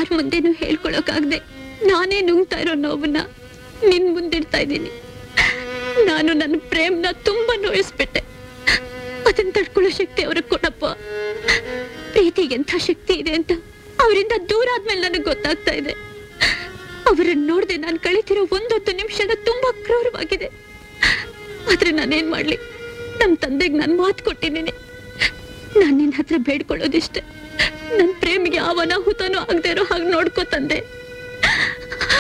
ಯಾರ ಮುಂದೆನೂ ಹೇಳ್ಕೊಳಕ್ಕಾಗದೆ ನಾನೇ ನುಂಗ್ತಾ ಇರೋ ನೋವನ್ನ ನಿನ್ ಮುಂದಿಡ್ತಾ ಇದ್ದೀನಿ. ನಾನು ನನ್ನ ಪ್ರೇಮ್ನ ತುಂಬಾ ನೋಯಿಸ್ಬಿಟ್ಟೆ. ಅದನ್ನ ತಡ್ಕೊಳ್ಳೋ ಶಕ್ತಿ ಅವ್ರಿಗೆ ಕೊಡಪ್ಪ. ಪ್ರೀತಿಗೆ ಎಂಥ ಶಕ್ತಿ ಇದೆ ಅಂತ ಅವರಿಂದ ದೂರ ಆದ್ಮೇಲೆ ನನಗೆ ಗೊತ್ತಾಗ್ತಾ ಇದೆ. ಅವರನ್ನ ನೋಡ್ದೆ ನಾನು ಕಳೀತಿರೋ ಒಂದೊಂದು ನಿಮಿಷನ ತುಂಬಾ ಕ್ರೂರವಾಗಿದೆ. ಆದ್ರೆ ನಾನೇನ್ ಮಾಡ್ಲಿ? ನಮ್ ತಂದೆಗೆ ನಾನು ಮಾತು ಕೊಟ್ಟಿದ್ದೀನಿ. ನಾನ್ ನಿನ್ ಹತ್ರ ಬೇಡ್ಕೊಳ್ಳೋದಿಷ್ಟೆ, ನನ್ ಪ್ರೇಮಿಗೆ ಯಾವ ಅನಾಹುತನೂ ಆಗದೆ ಇರೋ ಹಾಗೆ ನೋಡ್ಕೋ ತಂದೆ.